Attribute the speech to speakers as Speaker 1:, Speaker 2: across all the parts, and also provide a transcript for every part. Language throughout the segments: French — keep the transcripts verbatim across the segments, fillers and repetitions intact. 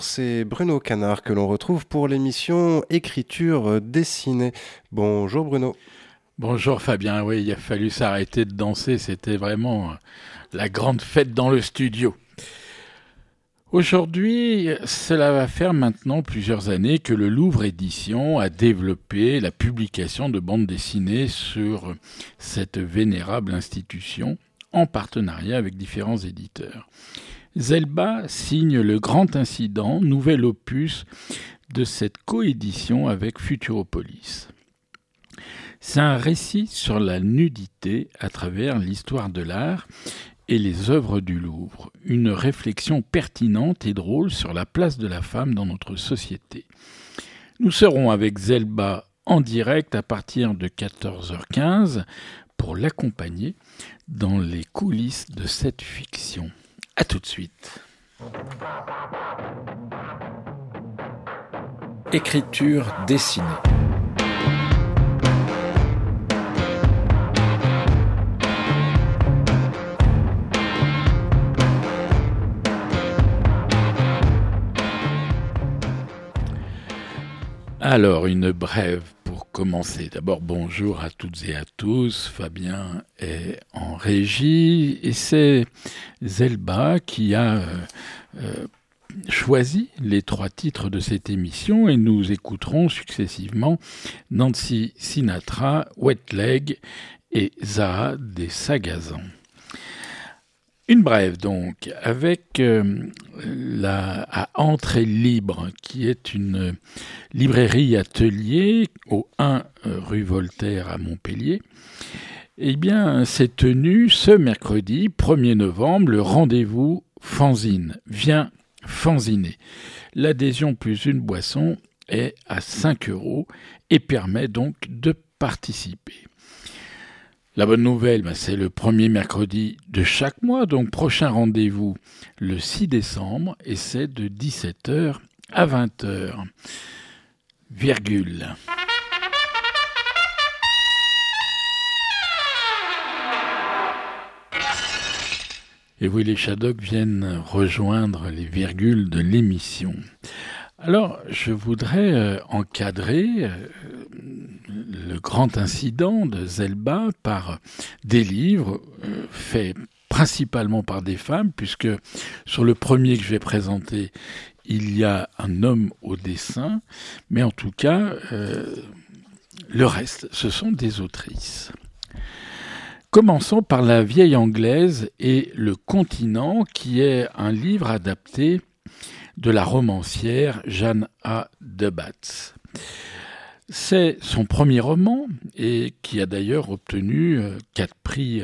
Speaker 1: C'est Bruno Canard que l'on retrouve pour l'émission Écriture dessinée. Bonjour Bruno.
Speaker 2: Bonjour Fabien, oui, il a fallu s'arrêter de danser, c'était vraiment la grande fête dans le studio. Aujourd'hui, cela va faire maintenant plusieurs années que le Louvre Édition a développé la publication de bandes dessinées sur cette vénérable institution en partenariat avec différents éditeurs. Zelba signe Le Grand Incident, nouvel opus de cette coédition avec Futuropolis. C'est un récit sur la nudité à travers l'histoire de l'art et les œuvres du Louvre, une réflexion pertinente et drôle sur la place de la femme dans notre société. Nous serons avec Zelba en direct à partir de quatorze heures quinze pour l'accompagner dans les coulisses de cette fiction. À tout de suite.
Speaker 3: Écriture dessinée.
Speaker 2: Alors, une brève pour commencer. D'abord, bonjour à toutes et à tous. Fabien est en régie et c'est Zelba qui a euh, euh, choisi les trois titres de cette émission et nous écouterons successivement Nancy Sinatra, Wet Leg et Zaha des Sagazans. Une brève donc, avec euh, la, à Entrée Libre, qui est une librairie atelier au un rue Voltaire à Montpellier. Eh bien, s'est tenu ce mercredi premier novembre le rendez-vous fanzine. Viens fanziner. L'adhésion plus une boisson est à cinq euros et permet donc de participer. La bonne nouvelle, ben c'est le premier mercredi de chaque mois, donc prochain rendez-vous le six décembre, et c'est de dix-sept heures à vingt heures. Virgule. Et oui, les Shadocks viennent rejoindre les virgules de l'émission. Alors, je voudrais euh, encadrer euh, le grand incident de Zelba par des livres euh, faits principalement par des femmes, puisque sur le premier que je vais présenter, il y a un homme au dessin, mais en tout cas, euh, le reste, ce sont des autrices. Commençons par La vieille anglaise et Le continent, qui est un livre adapté de la romancière Jeanne A. de Batz. C'est son premier roman et qui a d'ailleurs obtenu euh, quatre prix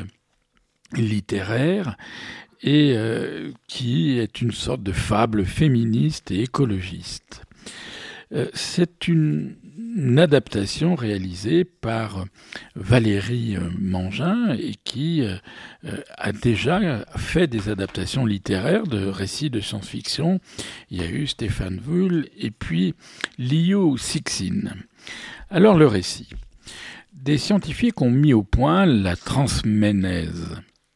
Speaker 2: littéraires et euh, qui est une sorte de fable féministe et écologiste. Euh, c'est une, une adaptation réalisée par Valérie Mangin et qui euh, a déjà fait des adaptations littéraires de récits de science-fiction. Il y a eu Stéphane Vull et puis Liu Cixin. Alors le récit. Des scientifiques ont mis au point la transménèse,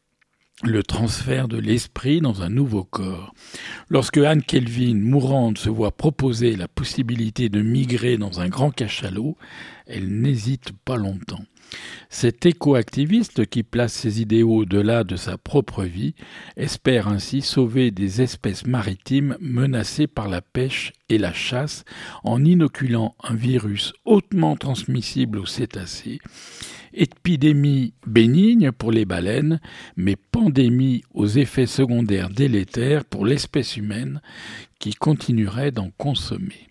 Speaker 2: le transfert de l'esprit dans un nouveau corps. Lorsque Anne Kelvin, mourante, se voit proposer la possibilité de migrer dans un grand cachalot, elle n'hésite pas longtemps. Cet éco-activiste qui place ses idéaux au-delà de sa propre vie espère ainsi sauver des espèces maritimes menacées par la pêche et la chasse en inoculant un virus hautement transmissible aux cétacés, épidémie bénigne pour les baleines, mais pandémie aux effets secondaires délétères pour l'espèce humaine qui continuerait d'en consommer.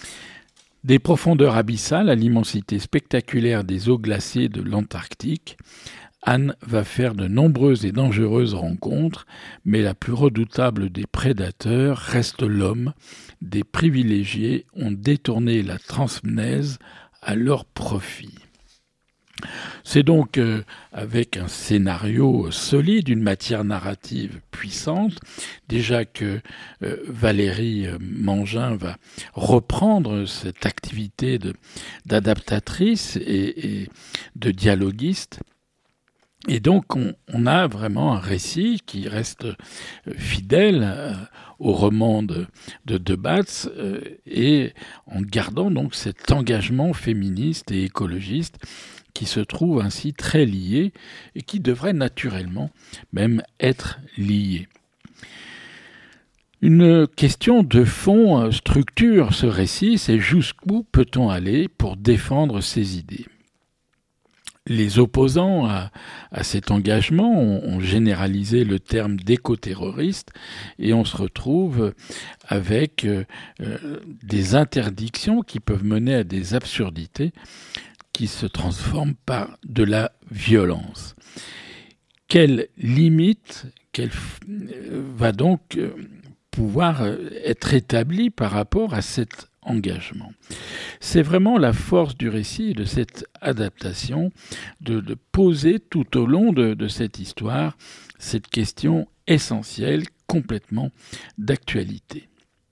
Speaker 2: Des profondeurs abyssales à l'immensité spectaculaire des eaux glacées de l'Antarctique, Anne va faire de nombreuses et dangereuses rencontres, mais la plus redoutable des prédateurs reste l'homme. Des privilégiés ont détourné la transmnèse à leur profit. C'est donc euh, avec un scénario solide, une matière narrative puissante, déjà que euh, Valérie Mangin va reprendre cette activité de, d'adaptatrice et, et de dialoguiste, Et donc, on, on a vraiment un récit qui reste fidèle euh, au roman de, de De Batz euh, et en gardant donc cet engagement féministe et écologiste qui se trouve ainsi très lié et qui devrait naturellement même être lié. Une question de fond structure ce récit, c'est jusqu'où peut-on aller pour défendre ses idées ? Les opposants à, à cet engagement ont, ont généralisé le terme d'éco-terroriste et on se retrouve avec euh, des interdictions qui peuvent mener à des absurdités qui se transforment par de la violence. Quelle limite quelle, euh, va donc euh, pouvoir être établie par rapport à cet engagement. C'est vraiment la force du récit et de cette adaptation de, de poser tout au long de, de cette histoire cette question essentielle, complètement d'actualité.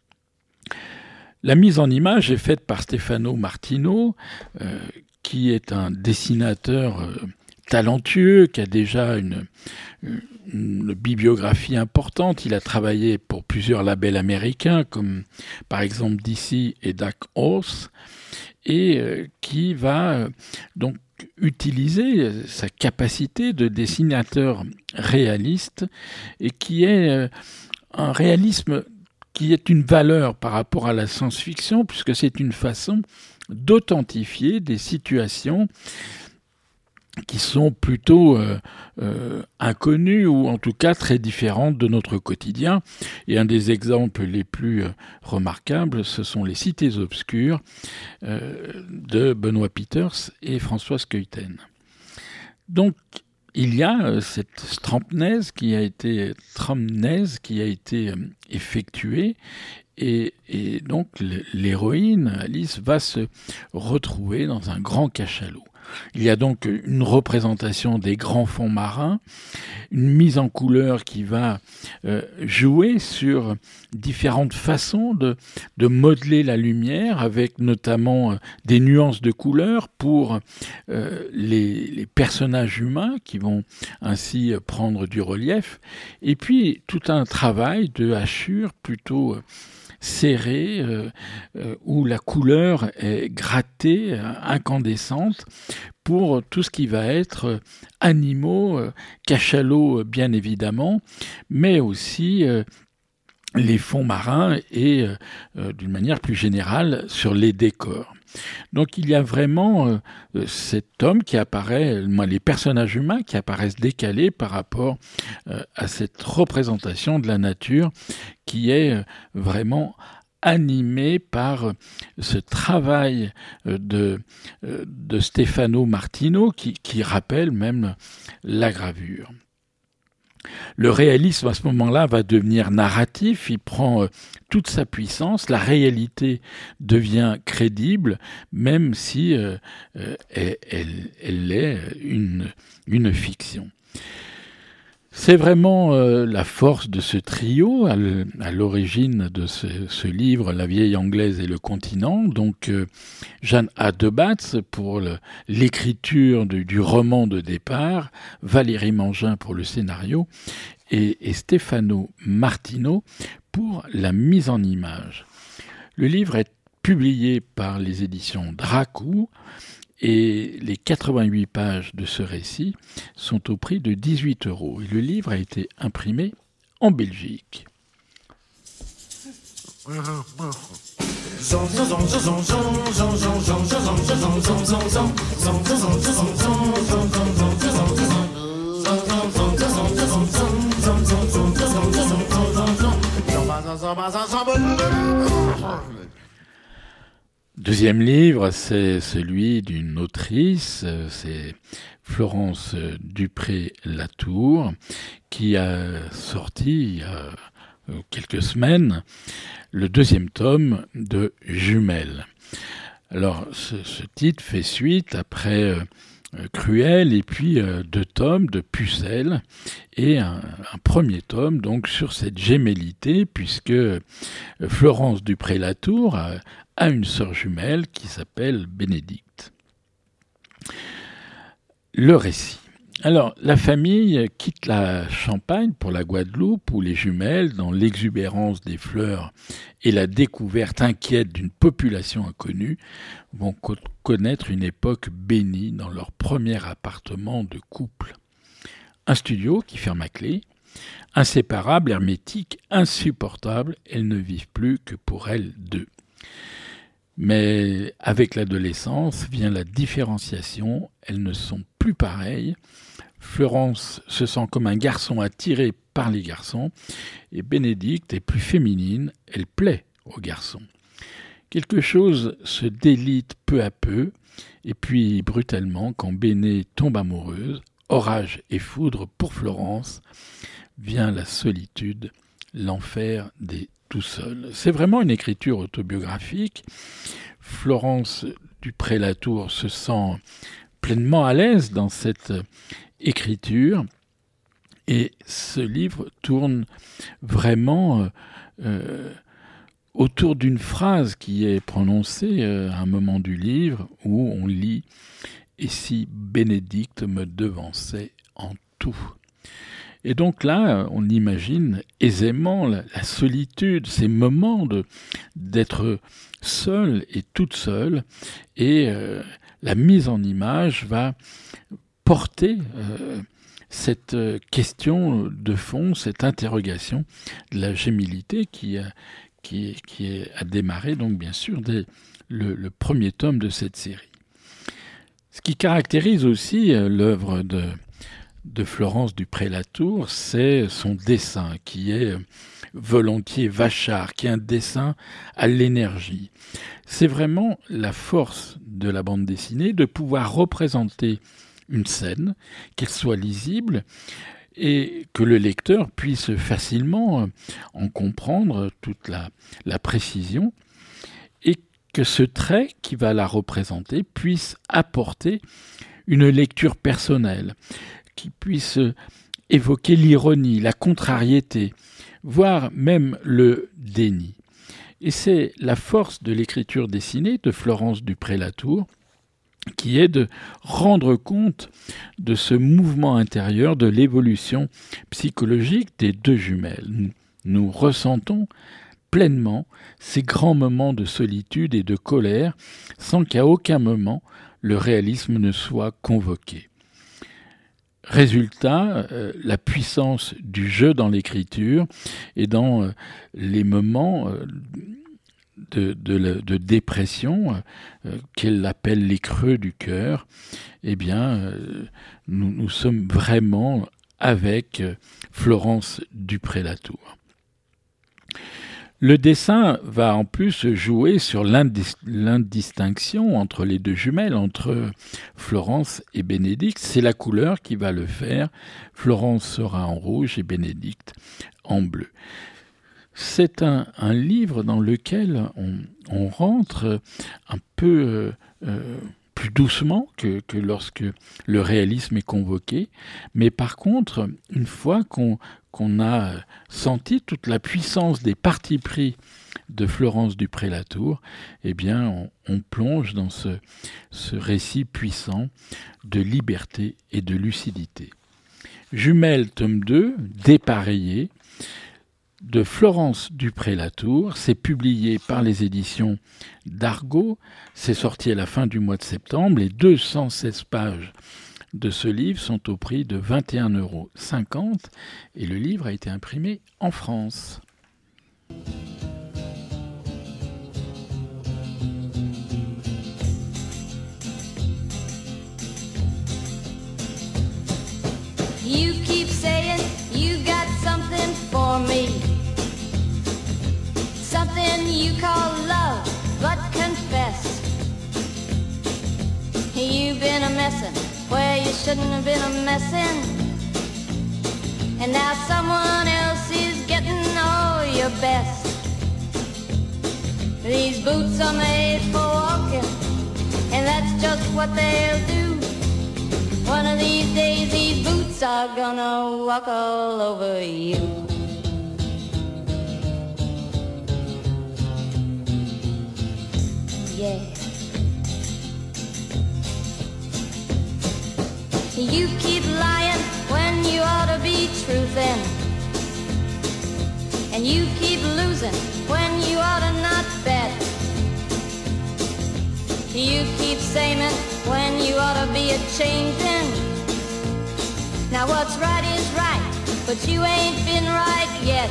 Speaker 2: La mise en image est faite par Stefano Martino, euh, qui est un dessinateur euh, talentueux, qui a déjà une, une, une bibliographie importante. Il a travaillé pour plusieurs labels américains, comme par exemple D C et Dark Horse, et euh, qui va euh, donc utiliser sa capacité de dessinateur réaliste, et qui est euh, un réalisme qui est une valeur par rapport à la science-fiction, puisque c'est une façon d'authentifier des situations qui sont plutôt euh, euh, inconnues ou en tout cas très différentes de notre quotidien. Et un des exemples les plus euh, remarquables, ce sont les Cités obscures euh, de Benoît Peters et Françoise Keuten. Donc, il y a euh, cette strampenaise qui a été, tramnaise qui a été euh, effectuée. Et, et donc, l'héroïne, Alice, va se retrouver dans un grand cachalot. Il y a donc une représentation des grands fonds marins, une mise en couleur qui va euh, jouer sur différentes façons de, de modeler la lumière, avec notamment euh, des nuances de couleurs pour euh, les, les personnages humains qui vont ainsi prendre du relief, et puis tout un travail de hachure plutôt euh, serré, euh, euh, où la couleur est grattée, euh, incandescente, pour tout ce qui va être euh, animaux, euh, cachalots euh, bien évidemment, mais aussi euh, les fonds marins et, euh, euh, d'une manière plus générale, sur les décors. Donc il y a vraiment euh, cet homme qui apparaît, les personnages humains qui apparaissent décalés par rapport euh, à cette représentation de la nature qui est euh, vraiment animée par ce travail de, de Stefano Martino qui, qui rappelle même la gravure. Le réalisme, à ce moment-là, va devenir narratif, il prend euh, toute sa puissance, la réalité devient crédible, même si euh, euh, elle, elle, elle est une, une fiction. C'est vraiment euh, la force de ce trio, à l'origine de ce, ce livre, La vieille anglaise et le continent. Donc euh, Jeanne A. de Batz pour le, l'écriture du, du roman de départ, Valérie Mangin pour le scénario, et, et Stefano Martino pour la mise en image. Le livre est publié par les éditions Dracou, et les quatre-vingt-huit pages de ce récit sont au prix de dix-huit euros. Et le livre a été imprimé en Belgique. Deuxième livre, c'est celui d'une autrice, c'est Florence Dupré-Latour, qui a sorti il y a quelques semaines le deuxième tome de Jumelles. Alors, ce, ce titre fait suite après euh, Cruel et puis euh, deux tomes de Pucelle et un, un premier tome donc sur cette gémellité, puisque euh, Florence Dupré-Latour a, a une sœur jumelle qui s'appelle Bénédicte. Le récit. Alors, la famille quitte la Champagne pour la Guadeloupe, où les jumelles, dans l'exubérance des fleurs et la découverte inquiète d'une population inconnue, vont co- connaître une époque bénie dans leur premier appartement de couple. Un studio qui ferme à clé, inséparable, hermétique, insupportable, elles ne vivent plus que pour elles deux. Mais avec l'adolescence vient la différenciation, elles ne sont plus pareilles. Florence se sent comme un garçon attiré par les garçons, et Bénédicte est plus féminine, elle plaît aux garçons. Quelque chose se délite peu à peu, et puis brutalement, quand Béné tombe amoureuse, orage et foudre pour Florence, vient la solitude, l'enfer des tout seuls. C'est vraiment une écriture autobiographique. Florence Dupré-Latour se sent pleinement à l'aise dans cette écriture, et ce livre tourne vraiment euh, autour d'une phrase qui est prononcée euh, à un moment du livre où on lit « Et si Bénédicte me devançait en tout ?» Et donc là, on imagine aisément la, la solitude, ces moments de, d'être seule et toute seule, et euh, la mise en image va porter euh, cette question de fond, cette interrogation de la gémilité qui a, qui, qui a démarré donc bien sûr dès le, le premier tome de cette série. Ce qui caractérise aussi euh, l'œuvre de de Florence Dupré-Latour, c'est son dessin qui est volontiers vachard, qui est un dessin à l'énergie. C'est vraiment la force de la bande dessinée de pouvoir représenter une scène, qu'elle soit lisible et que le lecteur puisse facilement en comprendre toute la, la précision, et que ce trait qui va la représenter puisse apporter une lecture personnelle, qui puisse évoquer l'ironie, la contrariété, voire même le déni. Et c'est la force de l'écriture dessinée de Florence Dupré-Latour qui est de rendre compte de ce mouvement intérieur, de l'évolution psychologique des deux jumelles. Nous ressentons pleinement ces grands moments de solitude et de colère sans qu'à aucun moment le réalisme ne soit convoqué. Résultat, euh, la puissance du jeu dans l'écriture et dans euh, les moments euh, de, de, de dépression euh, qu'elle appelle les creux du cœur, eh bien, euh, nous, nous sommes vraiment avec euh, Florence Dupré-Latour. Le dessin va en plus jouer sur l'indis- l'indistinction entre les deux jumelles, entre Florence et Bénédicte. C'est la couleur qui va le faire. Florence sera en rouge et Bénédicte en bleu. C'est un, un livre dans lequel on, on rentre un peu euh, euh, plus doucement que, que lorsque le réalisme est convoqué. Mais par contre, une fois qu'on qu'on a senti toute la puissance des partis pris de Florence Dupré-Latour, eh bien, on, on plonge dans ce, ce récit puissant de liberté et de lucidité. Jumelles, tome deux, dépareillé, de Florence Dupré-Latour, c'est publié par les éditions d'Argo, c'est sorti à la fin du mois de septembre, les deux cent seize pages de ce livre sont au prix de vingt et un euros cinquante et le livre a été imprimé en France.
Speaker 4: You keep saying you got something for me, something you call love, but confess you've been a messin' where you shouldn't have been a messin', and now someone else is getting all your best. These boots are made for walking, and that's just what they'll do. One of these days these boots are gonna walk all over you. Yeah. You keep lying when you ought to be truthing. And you keep losing when you ought to not bet. You keep saying when you ought to be a changing. Now what's right is right, but you ain't been right yet.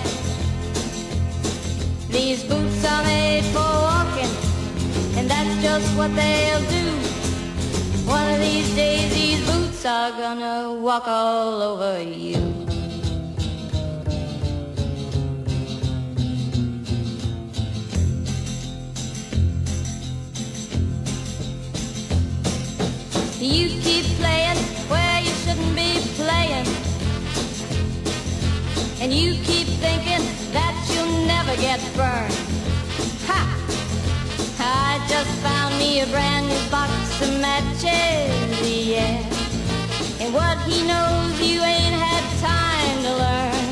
Speaker 4: These boots are made for walking, and that's just what they'll do. One of these days these boots are gonna walk all over you. You keep playing where you shouldn't be playing. And you keep thinking that you'll never get burned. Ha! I just found me a brand new box of matches, yeah. And what he knows you ain't had time to learn.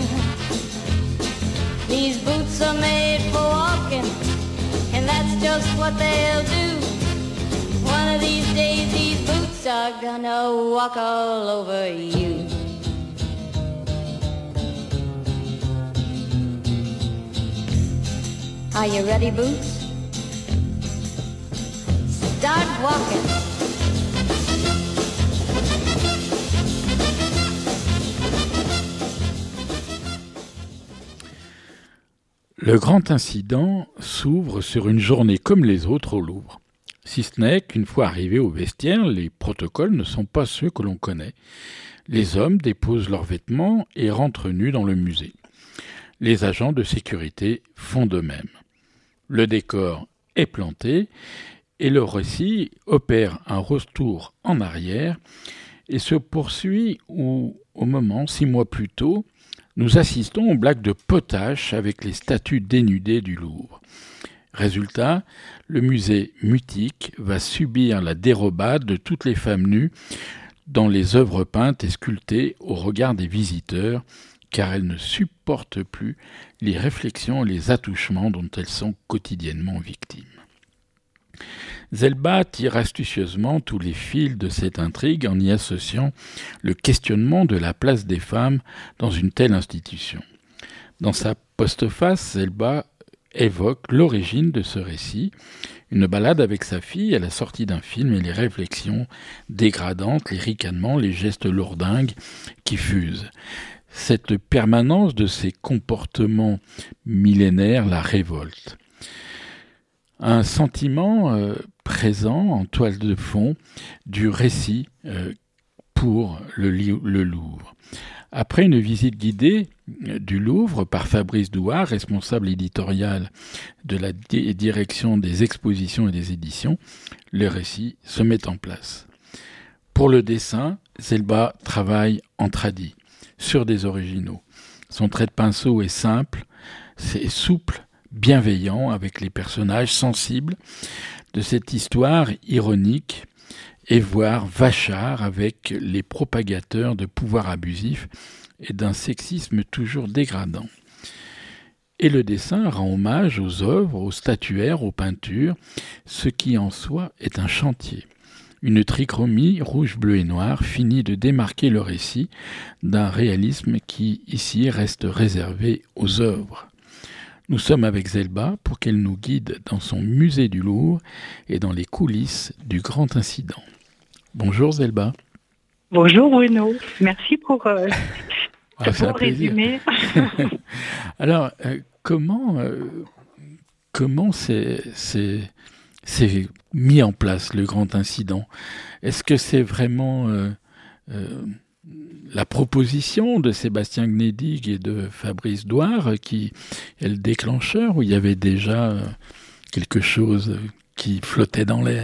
Speaker 4: These boots are made for walking, and that's just what they'll do. One of these days these boots are gonna walk all over you. Are you ready, Boots? Start walking.
Speaker 2: Le grand incident s'ouvre sur une journée comme les autres au Louvre. Si ce n'est qu'une fois arrivés au vestiaire, les protocoles ne sont pas ceux que l'on connaît. Les hommes déposent leurs vêtements et rentrent nus dans le musée. Les agents de sécurité font de même. Le décor est planté et le récit opère un retour en arrière et se poursuit où, au moment, six mois plus tôt, nous assistons aux blagues de potache avec les statues dénudées du Louvre. Résultat, le musée mutique va subir la dérobade de toutes les femmes nues dans les œuvres peintes et sculptées au regard des visiteurs, car elles ne supportent plus les réflexions et les attouchements dont elles sont quotidiennement victimes. Zelba tire astucieusement tous les fils de cette intrigue en y associant le questionnement de la place des femmes dans une telle institution. Dans sa postface, Zelba évoque l'origine de ce récit, une balade avec sa fille à la sortie d'un film et les réflexions dégradantes, les ricanements, les gestes lourdingues qui fusent. Cette permanence de ces comportements millénaires la révolte. Un sentiment euh, présent en toile de fond du récit euh, pour le, le Louvre. Après une visite guidée du Louvre par Fabrice Douard, responsable éditorial de la di- direction des expositions et des éditions, le récit se met en place. Pour le dessin, Zelba travaille en tradi, sur des originaux. Son trait de pinceau est simple, c'est souple, bienveillant, avec les personnages sensibles de cette histoire ironique, et voire vachard avec les propagateurs de pouvoirs abusifs et d'un sexisme toujours dégradant. Et le dessin rend hommage aux œuvres, aux statuaires, aux peintures, ce qui en soi est un chantier. Une trichromie rouge, bleu et noir finit de démarquer le récit d'un réalisme qui, ici, reste réservé aux œuvres. Nous sommes avec Zelba pour qu'elle nous guide dans son musée du Louvre et dans les coulisses du grand incident. Bonjour Zelba.
Speaker 5: Bonjour Bruno, merci pour euh,
Speaker 2: ah,
Speaker 5: ce beau résumé.
Speaker 2: Alors, euh, comment, euh, comment c'est, c'est, c'est mis en place le grand incident ? Est-ce que c'est vraiment euh, euh, la proposition de Sébastien Gnedig et de Fabrice Douard qui est le déclencheur, ou il y avait déjà euh, quelque chose qui flottait dans l'air ?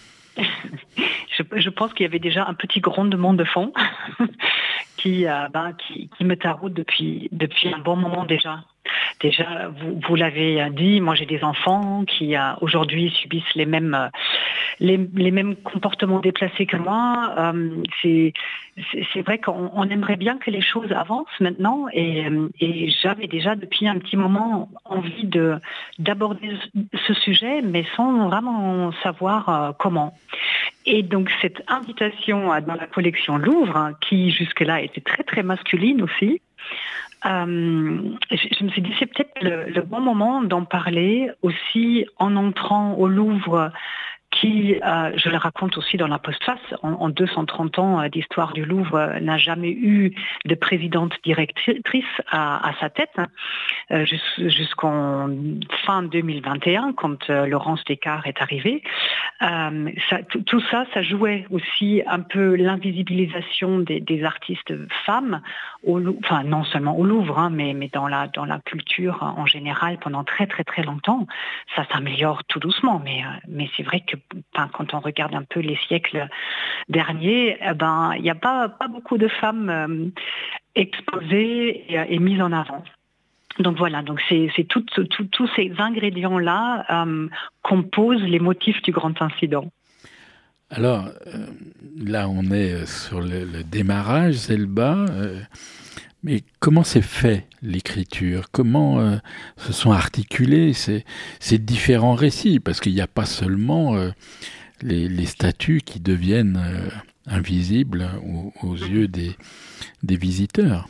Speaker 5: je, je pense qu'il y avait déjà un petit grondement de fond qui, euh, ben, qui, qui me taraude depuis, depuis un bon moment déjà. Déjà, vous, vous l'avez dit, moi j'ai des enfants qui euh, aujourd'hui subissent les mêmes, euh, les, les mêmes comportements déplacés que moi. Euh, c'est, c'est, c'est vrai qu'on on aimerait bien que les choses avancent maintenant et, et j'avais déjà depuis un petit moment envie de, d'aborder ce sujet, mais sans vraiment savoir euh, comment. et donc cette invitation dans la collection Louvre, hein, qui jusque-là était très très masculine aussi, euh, je, je me suis dit c'est peut-être le, le bon moment d'en parler aussi en entrant au Louvre, qui, euh, je le raconte aussi dans la postface, en, en deux cent trente ans d'histoire du Louvre, euh, n'a jamais eu de présidente directrice à, à sa tête, hein, euh, jus- jusqu'en fin deux mille vingt et un, quand euh, Laurence Descartes est arrivée. Euh, ça, t- tout ça, ça jouait aussi un peu l'invisibilisation des, des artistes femmes, au, Lou- enfin non seulement au Louvre, hein, mais, mais dans, la, dans la culture en général pendant très très très longtemps. Ça s'améliore tout doucement, mais, euh, mais c'est vrai que Enfin, quand on regarde un peu les siècles derniers, eh ben, il n'y a pas, pas beaucoup de femmes euh, exposées et, et mises en avant. Donc voilà, donc c'est, c'est tout, tout, tous ces ingrédients-là euh, composent les motifs du grand incident.
Speaker 2: Alors, euh, là, on est sur le, le démarrage, Zelba. Euh, mais comment s'est fait l'écriture? Comment euh, se sont articulés ces, ces différents récits? Parce qu'il n'y a pas seulement euh, les, les statues qui deviennent euh, invisibles aux, aux yeux des, des visiteurs.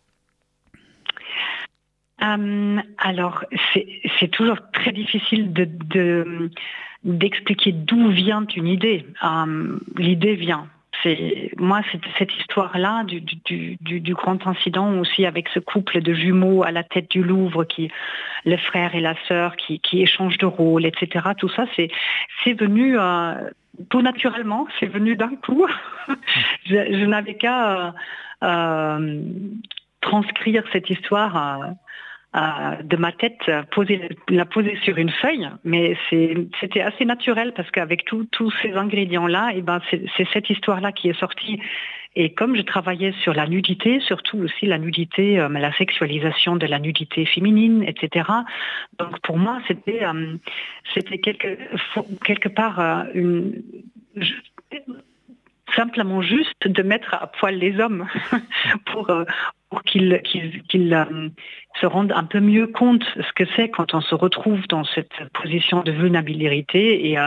Speaker 5: Euh, alors, c'est, c'est toujours très difficile de, de, d'expliquer d'où vient une idée. Euh, l'idée vient. C'est, moi, c'est cette histoire-là du, du, du, du grand incident aussi avec ce couple de jumeaux à la tête du Louvre, qui, le frère et la sœur qui, qui échangent de rôle, et cetera. Tout ça, c'est, c'est venu euh, tout naturellement, c'est venu d'un coup. je, je n'avais qu'à euh, euh, transcrire cette histoire euh, euh, de ma tête, poser, la poser sur une feuille, mais c'est, c'était assez naturel parce qu'avec tous ces ingrédients-là, et ben c'est, c'est cette histoire-là qui est sortie. Et comme je travaillais sur la nudité, surtout aussi la nudité, euh, la sexualisation de la nudité féminine, et cetera. Donc pour moi, c'était, euh, c'était quelque, quelque part euh, une... Je, simplement juste de mettre à poil les hommes pour, euh, pour qu'ils, qu'ils, qu'ils euh, se rendent un peu mieux compte de ce que c'est quand on se retrouve dans cette position de vulnérabilité, et, euh,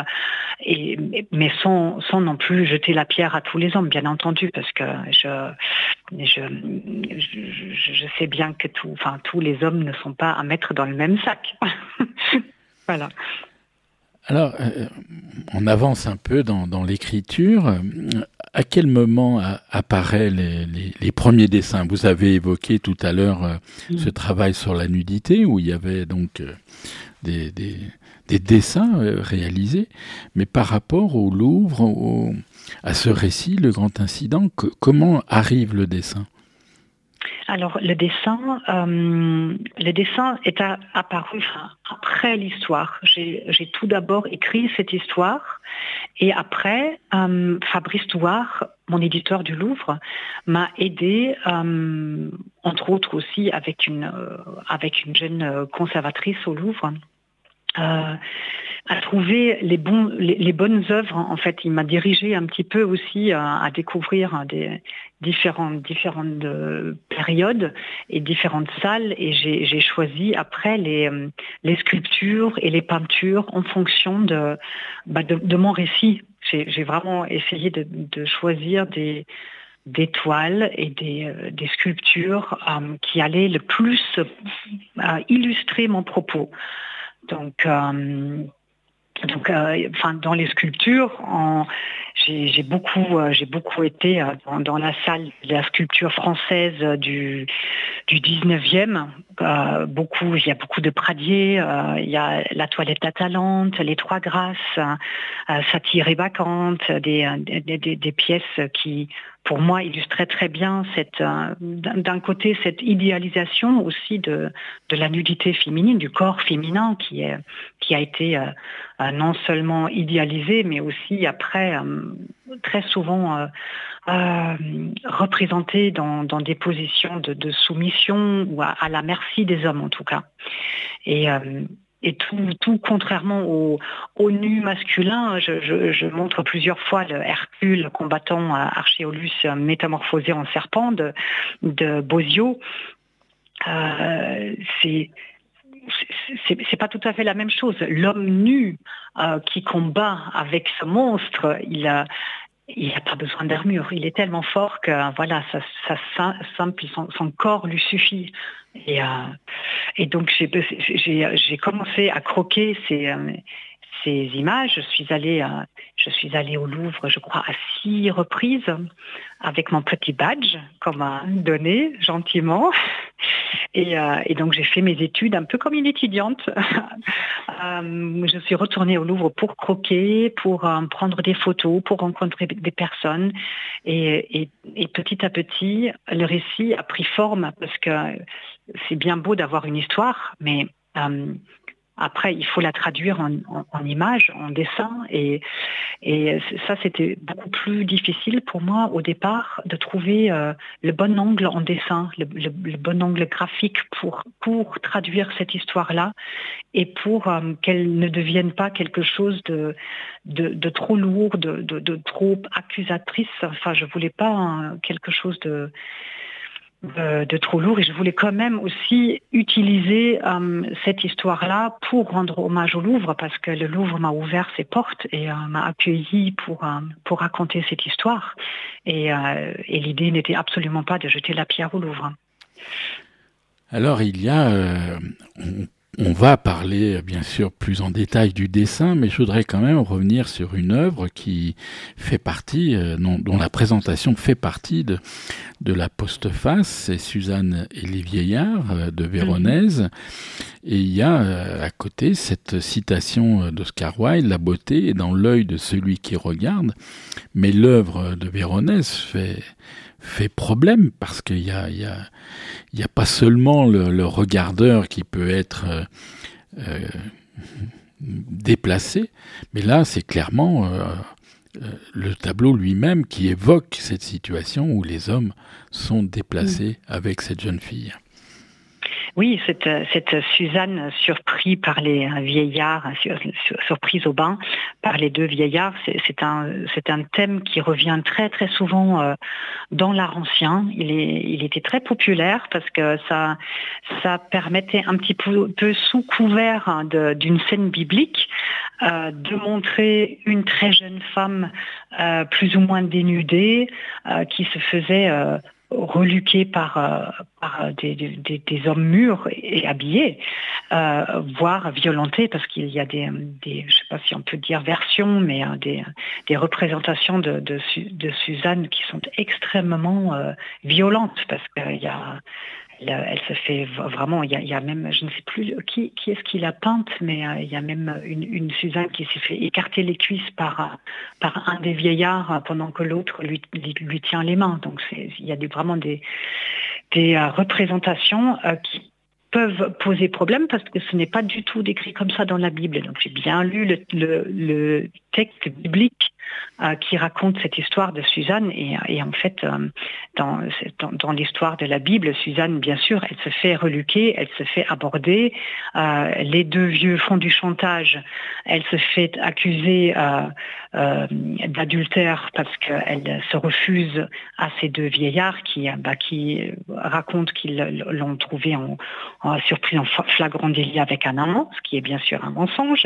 Speaker 5: et, mais sans, sans non plus jeter la pierre à tous les hommes, bien entendu, parce que je, je, je, je sais bien que tout, enfin, tous les hommes ne sont pas à mettre dans le même sac. Voilà.
Speaker 2: Alors, euh, on avance un peu dans, dans l'écriture. À quel moment a, apparaissent les, les, les premiers dessins? Vous avez évoqué tout à l'heure euh, mmh. ce travail sur la nudité, où il y avait donc euh, des, des, des dessins euh, réalisés. Mais par rapport au Louvre, au, à ce récit, le grand incident, que, comment arrive le dessin?
Speaker 5: Alors le dessin, euh, le dessin est a, apparu enfin, après l'histoire. J'ai, j'ai tout d'abord écrit cette histoire, et après euh, Fabrice Touard, mon éditeur du Louvre, m'a aidé, euh, entre autres aussi avec une euh, avec une jeune conservatrice au Louvre, euh, à trouver les bons les, les bonnes œuvres. En fait, il m'a dirigé un petit peu aussi à, à découvrir des différentes différentes euh, périodes et différentes salles, et j'ai, j'ai choisi après les les sculptures et les peintures en fonction de bah, de, de mon récit. J'ai, j'ai vraiment essayé de, de choisir des des toiles et des, euh, des sculptures euh, qui allaient le plus euh, illustrer mon propos. Donc euh, Donc, euh, enfin, dans les sculptures, en, j'ai, j'ai beaucoup, euh, j'ai beaucoup été euh, dans, dans la salle de la sculpture française du du dix-neuvième. Euh, beaucoup, il y a beaucoup de Pradier. Euh, il y a la Toilette d'Atalante, les Trois Grâces, euh, Satire et Bacchante, des, des, des, des pièces qui, pour moi, illustraient très bien cette, euh, d'un côté, cette idéalisation aussi de de la nudité féminine, du corps féminin qui est qui a été euh, euh, non seulement idéalisé, mais aussi après euh, très souvent euh, euh, représenté dans, dans des positions de, de soumission ou à, à la merci des hommes en tout cas. Et euh, Et tout, tout contrairement au, au nu masculin, je, je, je montre plusieurs fois le Hercule combattant Archéolus métamorphosé en serpent de, de Bosio. Euh, c'est, c'est, c'est pas tout à fait la même chose. L'homme nu euh, qui combat avec ce monstre, il a il n'a pas besoin d'armure. Il est tellement fort que voilà, ça, ça simple, son, son corps lui suffit. Et, euh, et donc j'ai, j'ai, j'ai commencé à croquer ces, euh, ces images. Je suis allée, euh, je suis allée au Louvre, je crois, à six reprises avec mon petit badge qu'on m'a donné gentiment. Et, euh, et donc j'ai fait mes études un peu comme une étudiante. euh, je suis retournée au Louvre pour croquer, pour euh, prendre des photos, pour rencontrer des personnes. Et, et, et petit à petit, le récit a pris forme parce que c'est bien beau d'avoir une histoire, mais euh, après, il faut la traduire en, en, en images, en dessin. Et, et ça, c'était beaucoup plus difficile pour moi au départ de trouver euh, le bon angle en dessin, le, le, le bon angle graphique pour, pour traduire cette histoire-là et pour euh, qu'elle ne devienne pas quelque chose de, de, de trop lourd, de, de, de trop accusatrice. Enfin, je voulais pas hein, quelque chose de... De, de trop lourd, et je voulais quand même aussi utiliser euh, cette histoire-là pour rendre hommage au Louvre, parce que le Louvre m'a ouvert ses portes et euh, m'a accueilli pour, euh, pour raconter cette histoire. Et, euh, et l'idée n'était absolument pas de jeter la pierre au Louvre.
Speaker 2: Alors il y a... Euh, on... On va parler bien sûr plus en détail du dessin, mais je voudrais quand même revenir sur une œuvre qui fait partie, euh, dont, dont la présentation fait partie de, de la postface, c'est Suzanne et les vieillards euh, de Véronèse. Mmh. Et il y a euh, à côté cette citation d'Oscar Wilde, « La beauté est dans l'œil de celui qui regarde », mais l'œuvre de Véronèse fait... fait problème parce qu'il y a, il y a, il y a pas seulement le, le regardeur qui peut être euh, euh, déplacé, mais là c'est clairement euh, euh, le tableau lui-même qui évoque cette situation où les hommes sont déplacés mmh. avec cette jeune fille.
Speaker 5: Oui, cette, cette Suzanne surprise par les vieillards, sur, sur, surprise au bain par les deux vieillards, c'est, c'est, un, c'est un thème qui revient très très souvent euh, dans l'art ancien. Il, est, il était très populaire parce que ça, ça permettait un petit peu, peu sous couvert de, d'une scène biblique euh, de montrer une très jeune femme euh, plus ou moins dénudée euh, qui se faisait... Euh, reluqués par, euh, par des, des, des hommes mûrs et habillés, euh, voire violentés, parce qu'il y a des, des je ne sais pas si on peut dire versions, mais euh, des, des représentations de, de, de Suzanne qui sont extrêmement euh, violentes, parce qu'il y a elle se fait vraiment, il y, a, il y a même, je ne sais plus qui, qui est-ce qui l'a peinte, mais euh, il y a même une, une Suzanne qui s'est fait écarter les cuisses par, par un des vieillards pendant que l'autre lui, lui, lui tient les mains. Donc c'est, il y a des, vraiment des, des euh, représentations euh, qui peuvent poser problème parce que ce n'est pas du tout décrit comme ça dans la Bible. Donc j'ai bien lu le, le, le texte biblique euh, qui raconte cette histoire de Suzanne et, et en fait euh, dans, dans, dans l'histoire de la Bible, Suzanne bien sûr elle se fait reluquer, elle se fait aborder, euh, les deux vieux font du chantage, elle se fait accuser euh, euh, d'adultère parce qu'elle se refuse à ces deux vieillards qui, bah, qui racontent qu'ils l'ont trouvée en, en surprise en flagrant délit avec un amant, ce qui est bien sûr un mensonge.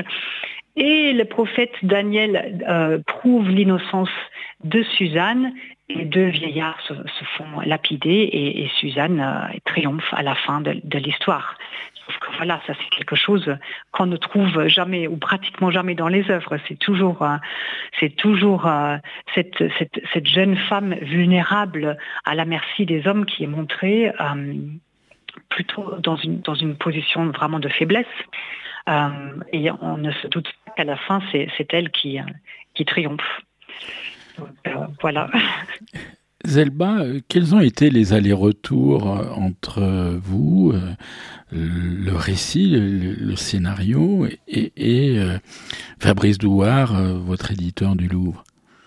Speaker 5: Et le prophète Daniel euh, prouve l'innocence de Suzanne. Les deux vieillards se, se font lapider et, et Suzanne euh, triomphe à la fin de, de l'histoire. Sauf que voilà, ça c'est quelque chose qu'on ne trouve jamais ou pratiquement jamais dans les œuvres. C'est toujours, euh, c'est toujours euh, cette, cette, cette jeune femme vulnérable à la merci des hommes qui est montrée euh, plutôt dans une, dans une position vraiment de faiblesse. Euh, et on ne se doute pas qu'à la fin, c'est, c'est elle qui, qui triomphe. Donc, euh, voilà.
Speaker 2: Zelba, quels ont été les allers-retours entre vous, le récit, le, le scénario, et, et euh, Fabrice Douard, votre éditeur du Louvre?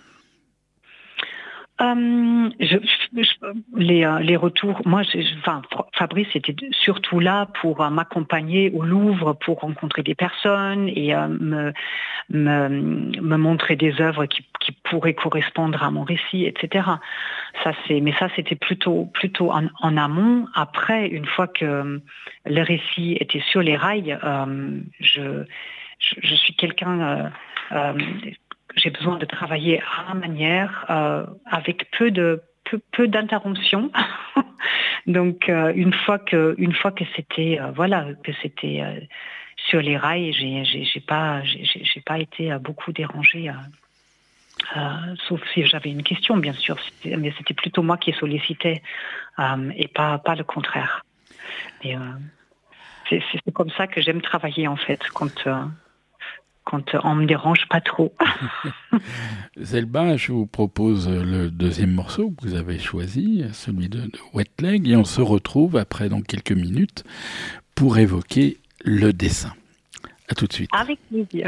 Speaker 5: Euh, je, je, les, les retours, moi, je, enfin, Fabrice était surtout là pour euh, m'accompagner au Louvre, pour rencontrer des personnes et euh, me, me, me montrer des œuvres qui, qui pourraient correspondre à mon récit, et cetera. Ça, c'est, mais ça, c'était plutôt, plutôt en, en amont. Après, une fois que le récit était sur les rails, euh, je je, je suis quelqu'un, euh, euh, j'ai besoin de travailler à ma manière, euh, avec peu de peu, peu d'interruptions. Donc euh, une fois que une fois que c'était euh, voilà que c'était euh, sur les rails, j'ai j'ai, j'ai pas j'ai, j'ai pas été euh, beaucoup dérangée. Euh, euh, sauf si j'avais une question, bien sûr, c'était, mais c'était plutôt moi qui sollicitais euh, et pas pas le contraire. Et, euh, c'est, c'est comme ça que j'aime travailler en fait, quand euh, quand on me dérange pas trop.
Speaker 2: Zelba, je vous propose le deuxième morceau que vous avez choisi, celui de, de Wet Leg, et on se retrouve après dans quelques minutes pour évoquer le dessin. À tout de suite.
Speaker 5: Avec plaisir.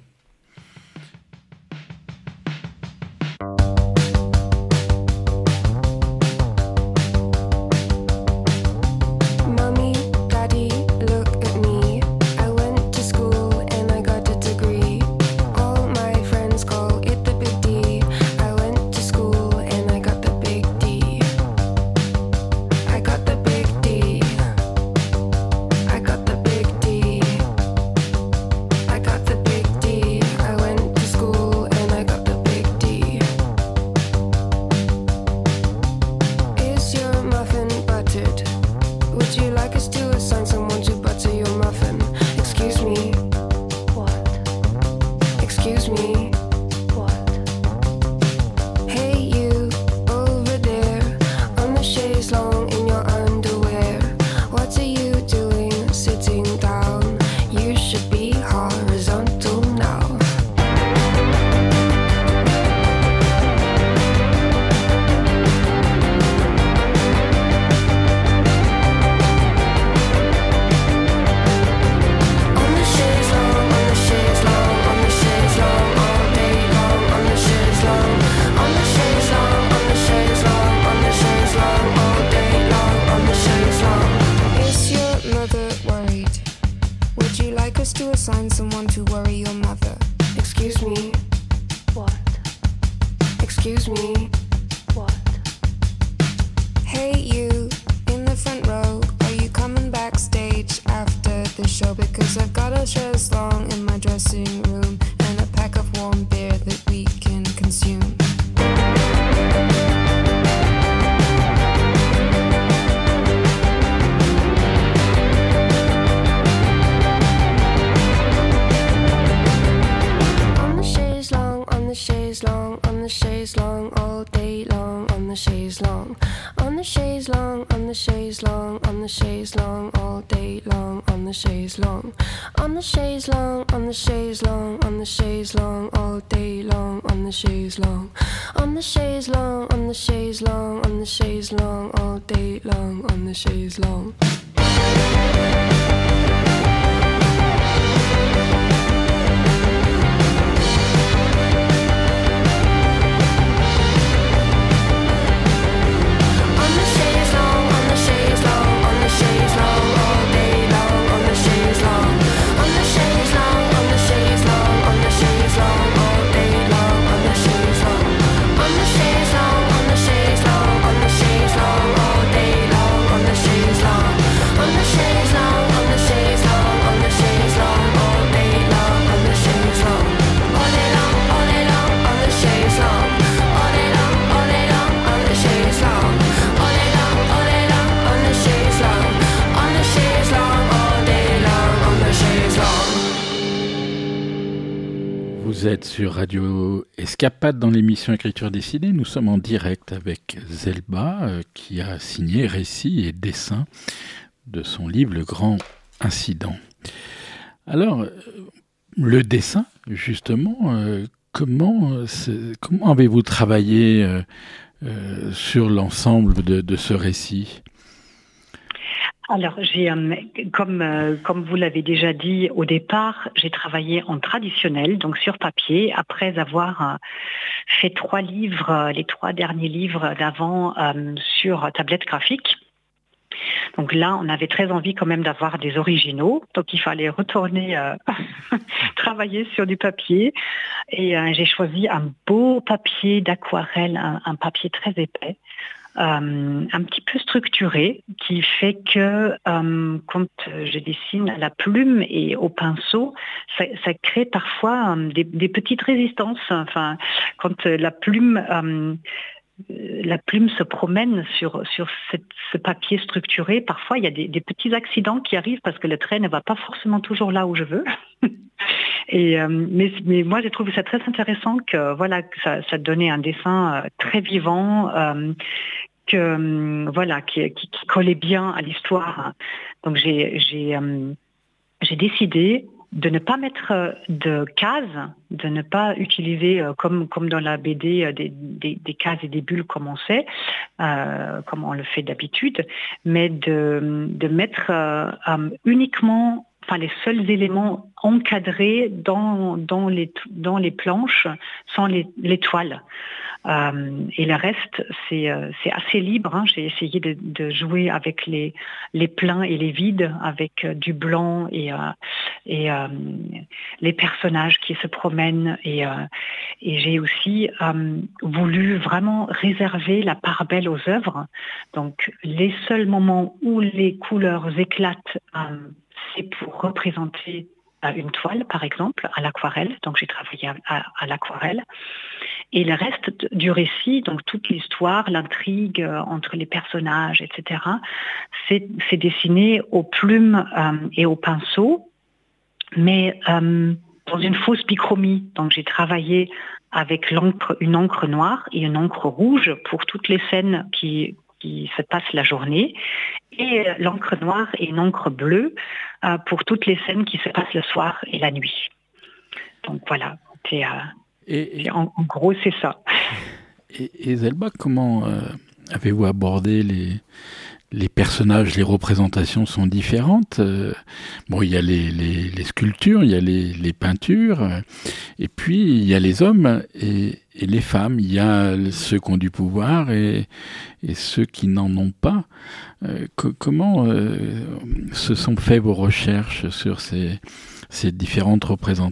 Speaker 2: Vous êtes sur Radio Escapade dans l'émission Écriture dessinée. Nous sommes en direct avec Zelba euh, qui a signé récits et dessins de son livre Le Grand Incident. Alors, euh, le dessin, justement, euh, comment, comment avez-vous travaillé euh, euh, sur l'ensemble de, de ce récit ?
Speaker 5: Alors, j'ai, euh, comme, euh, comme vous l'avez déjà dit au départ, j'ai travaillé en traditionnel, donc sur papier, après avoir euh, fait trois livres, euh, les trois derniers livres d'avant euh, sur tablette graphique. Donc là, on avait très envie quand même d'avoir des originaux, donc il fallait retourner euh, travailler sur du papier. Et euh, j'ai choisi un beau papier d'aquarelle, un, un papier très épais. euh, un petit peu structuré, qui fait que euh, quand je dessine à la plume et au pinceau, ça, ça crée parfois euh, des, des petites résistances. Enfin, quand la plume euh, la plume se promène sur, sur cette, ce papier structuré, parfois il y a des, des petits accidents qui arrivent parce que le trait ne va pas forcément toujours là où je veux. Et, euh, mais, mais moi j'ai trouvé ça très intéressant que, voilà, que ça, ça donnait un dessin euh, très vivant, euh, que, euh, voilà, qui, qui, qui collait bien à l'histoire. Donc j'ai, j'ai, euh, j'ai décidé de ne pas mettre de cases, de ne pas utiliser, euh, comme, comme dans la B D, euh, des, des, des cases et des bulles comme on sait, euh, comme on le fait d'habitude, mais de, de mettre euh, euh, uniquement, enfin les seuls éléments encadrés dans, dans, les, dans les planches sont les, les toiles. Euh, et le reste, c'est, euh, c'est assez libre. Hein. J'ai essayé de, de jouer avec les, les pleins et les vides, avec euh, du blanc et, euh, et euh, les personnages qui se promènent. Et, euh, et j'ai aussi euh, voulu vraiment réserver la part belle aux œuvres. Donc, les seuls moments où les couleurs éclatent, euh, c'est pour représenter une toile, par exemple, à l'aquarelle. Donc, j'ai travaillé à, à, à l'aquarelle. Et le reste du récit, donc toute l'histoire, l'intrigue euh, entre les personnages, et cetera, c'est, c'est dessiné aux plumes euh, et au pinceau, mais euh, dans une fausse bichromie. Donc, j'ai travaillé avec l'encre, une encre noire et une encre rouge pour toutes les scènes qui qui se passent la journée, et l'encre noire et une encre bleue euh, pour toutes les scènes qui se passent le soir et la nuit. Donc voilà, c'est, euh, et, c'est, en, en gros c'est ça.
Speaker 2: Et, et Zelba, comment euh, avez-vous abordé les, les personnages, les représentations sont différentes. Euh, bon, il y a les, les, les sculptures, il y a les, les peintures, euh, et puis il y a les hommes et, et les femmes. Il y a ceux qui ont du pouvoir et, et ceux qui n'en ont pas. Euh, que, comment euh, se sont faites vos recherches sur ces, ces différentes représentations ?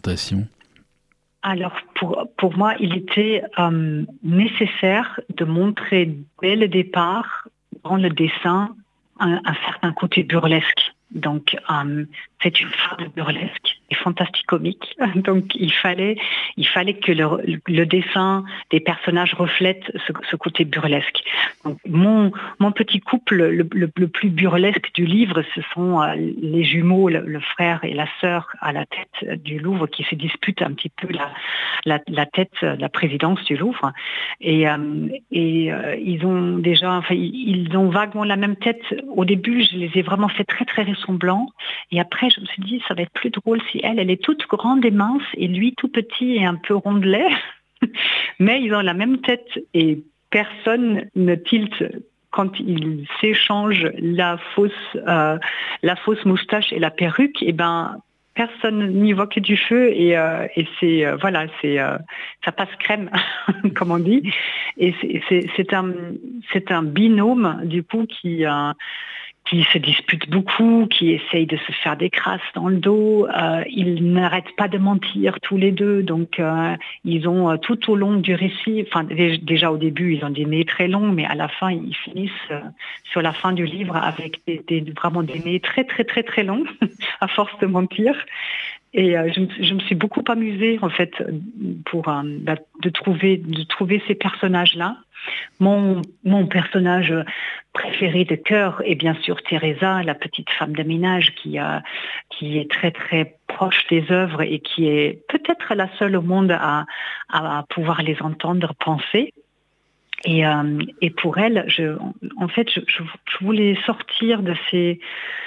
Speaker 5: Alors, pour, pour moi, il était euh, nécessaire de montrer dès le départ, dans le dessin, un, un certain côté burlesque. Donc, euh, c'est une femme burlesque et fantastico-comique. Donc, il fallait, il fallait que le, le dessin des personnages reflète ce, ce côté burlesque. Donc, mon, mon petit couple, le, le, le plus burlesque du livre, ce sont euh, les jumeaux, le, le frère et la sœur à la tête du Louvre, qui se disputent un petit peu la, la, la tête, la présidence du Louvre. Et, euh, et euh, ils ont déjà, enfin, ils ont vaguement la même tête. Au début, je les ai vraiment fait très, très ressemblant. Et après, je me suis dit, ça va être plus drôle si elle, elle est toute grande et mince, et lui tout petit et un peu rondelet. Mais ils ont la même tête et personne ne tilte quand ils s'échangent la fausse, euh, la fausse moustache et la perruque. Et ben, personne n'y voit que du feu et, euh, et c'est euh, voilà, c'est euh, ça passe crème, comme on dit. Et c'est, c'est, c'est un, c'est un binôme du coup qui euh, qui se disputent beaucoup, qui essayent de se faire des crasses dans le dos. Euh, ils n'arrêtent pas de mentir tous les deux. Donc, euh, ils ont euh, tout au long du récit, enfin déjà au début, ils ont des nez très longs, mais à la fin, ils finissent euh, sur la fin du livre avec des, des, vraiment des nez très, très, très, très longs, à force de mentir. Et euh, je, me, je me suis beaucoup amusée, en fait, pour euh, de trouver, de trouver ces personnages-là. Mon, mon personnage préféré de cœur est bien sûr Teresa, la petite femme de ménage qui, a, qui est très très proche des œuvres et qui est peut-être la seule au monde à, à pouvoir les entendre penser. Et, euh, et pour elle, je, en fait, je, je voulais sortir de ces...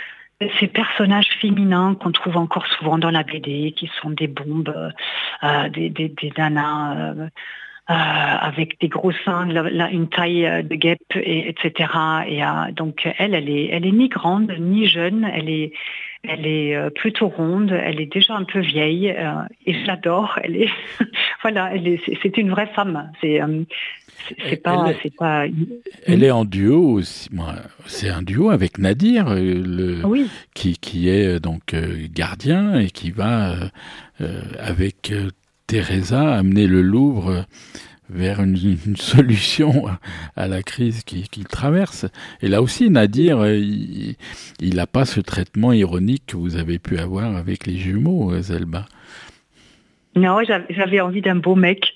Speaker 5: ces personnages féminins qu'on trouve encore souvent dans la B D, qui sont des bombes, euh, des, des, des nanas euh, euh, avec des gros seins, la, la, une taille de guêpe, et, etc. Et euh, donc elle, elle est, elle est ni grande ni jeune, elle est, elle est euh, plutôt ronde, elle est déjà un peu vieille euh, et je l'adore. Elle est, voilà, elle est, c'est, c'est une vraie femme. C'est euh, C'est pas,
Speaker 2: elle,
Speaker 5: c'est pas.
Speaker 2: Elle est en duo aussi. C'est un duo avec Nadir, le,
Speaker 5: oui.
Speaker 2: qui, qui est donc gardien et qui va euh, avec Teresa amener le Louvre vers une, une solution à la crise qu'il qui traverse. Et là aussi, Nadir, il n'a pas ce traitement ironique que vous avez pu avoir avec les jumeaux, Zelba.
Speaker 5: Non, j'avais envie d'un beau mec.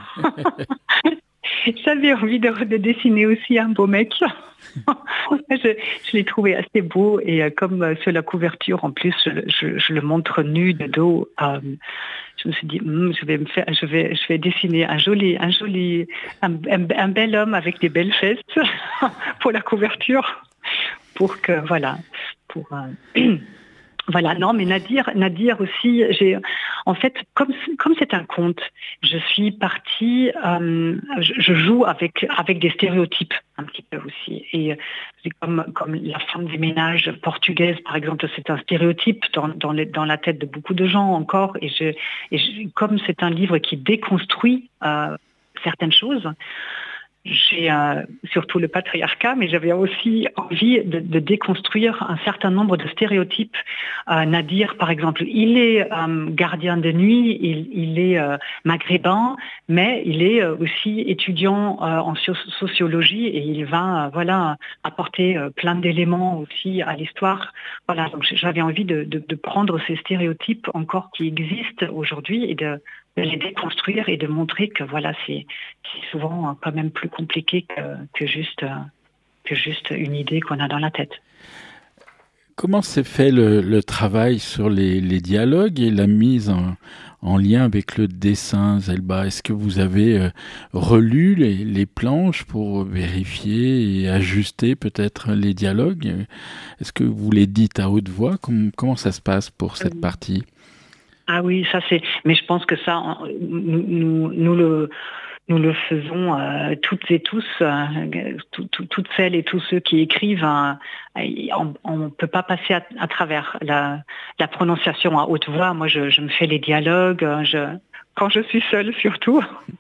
Speaker 5: J'avais envie de, de dessiner aussi un beau mec. je je l'ai trouvé assez beau et euh, comme euh, sur la couverture, en plus, je, je, je le montre nu de dos. Euh, je me suis dit, hm, je vais me faire, je vais, je vais dessiner un joli, un joli, un, un, un bel homme avec des belles fesses pour la couverture, pour que voilà, pour. Euh, Voilà, non, mais Nadir, Nadir aussi, j'ai, en fait, comme comme c'est un conte, je suis partie, euh, je, je joue avec avec des stéréotypes un petit peu aussi, et c'est comme comme la femme des ménages portugaise, par exemple, c'est un stéréotype dans dans, les, dans la tête de beaucoup de gens encore, et je, et je comme c'est un livre qui déconstruit euh, certaines choses. J'ai euh, surtout le patriarcat, mais j'avais aussi envie de, de déconstruire un certain nombre de stéréotypes. Euh, Nadir, par exemple, il est euh, gardien de nuit, il, il est euh, maghrébin, mais il est euh, aussi étudiant euh, en sociologie et il va euh, voilà apporter euh, plein d'éléments aussi à l'histoire. Voilà, donc j'avais envie de, de, de prendre ces stéréotypes encore qui existent aujourd'hui et de de les déconstruire et de montrer que voilà, c'est, c'est souvent quand même plus compliqué que, que, juste, que juste une idée qu'on a dans la tête.
Speaker 2: Comment s'est fait le, le travail sur les, les dialogues et la mise en, en lien avec le dessin, Zelba? Est-ce que vous avez euh, relu les, les planches pour vérifier et ajuster peut-être les dialogues? Est-ce que vous les dites à haute voix? Comment, comment ça se passe pour cette partie?
Speaker 5: Ah oui, ça c'est. Mais je pense que ça, nous, nous, nous le, nous le faisons euh, toutes et tous, euh, tout, tout, toutes celles et tous ceux qui écrivent. Hein, on ne peut pas passer à, à travers la, la prononciation à haute voix. Moi, je, je me fais les dialogues. Je, quand je suis seule, surtout.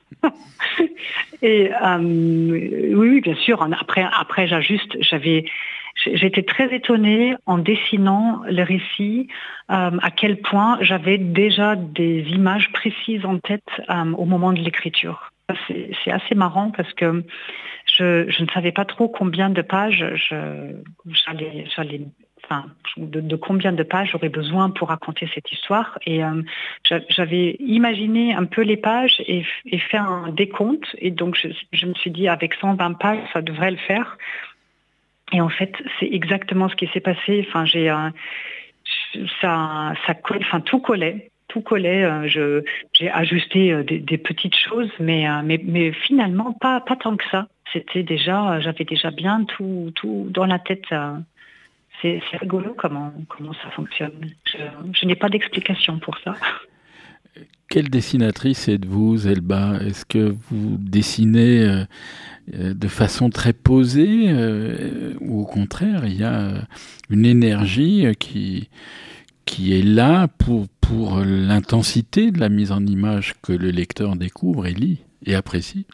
Speaker 5: et euh, oui, oui, bien sûr. Après, après, j'ajuste. J'avais. J'étais très étonnée en dessinant le récit euh, à quel point j'avais déjà des images précises en tête euh, au moment de l'écriture. C'est, c'est assez marrant parce que je, je ne savais pas trop combien de pages je, j'allais, j'allais, enfin, de, de combien de pages j'aurais besoin pour raconter cette histoire. Et euh, j'avais imaginé un peu les pages et, et fait un décompte. Et donc je, je me suis dit avec cent vingt pages, ça devrait le faire. Et en fait, c'est exactement ce qui s'est passé. Enfin, j'ai euh, ça, ça colle, enfin tout collait, tout collait. Euh, je, j'ai ajusté euh, des, des petites choses, mais, euh, mais, mais finalement pas, pas tant que ça. C'était déjà, euh, j'avais déjà bien tout, tout dans la tête. Euh, c'est, c'est rigolo comment, comment ça fonctionne. Je, je n'ai pas d'explication pour ça.
Speaker 2: Quelle dessinatrice êtes-vous, Zelba? Est-ce que vous dessinez euh, de façon très posée euh, ou au contraire, il y a une énergie qui, qui est là pour, pour l'intensité de la mise en image que le lecteur découvre et lit et apprécie?